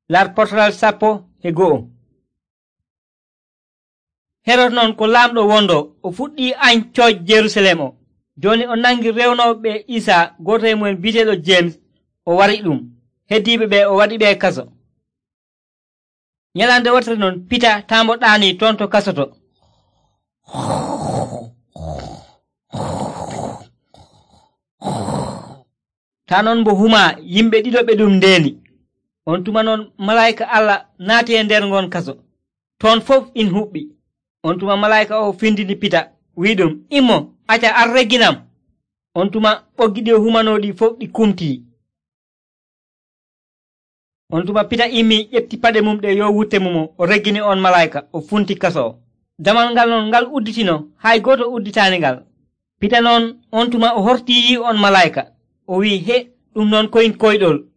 lar portal 11. Herod non ko lamɗo wondo o fuɗɗi añ cooj Jerusalem o. Joni o nangi rewnoɓe Isa goto e mumen biteɗo James o wari ɗum. Heddiɓe ɓe o waɗi ɓe kaso. Nyalande wotere non Pita tambo ɗani ton to kasoto. Ta non mbo huma yimɓe ɗiɗo ɓe ɗum ndeni. On tuma non malaika Allah naati e nder ngon kaso. Ton fof in huɓɓi. On tuma malaika o findini Pita wi ɗum immo acca ar regginam. On tuma ɓoggi ɗi humanoɗi fof ɗi kumti. On tuma Pita immi ƴetti paɗe mum ɗe yo wutte mumo o reggini on malaika o funti kaso o. Damal ngal non ngal udditino hay goto udditani ngal. Pita non on tuma o horti yi on malaika o wi he ɗum non koyin koyɗol.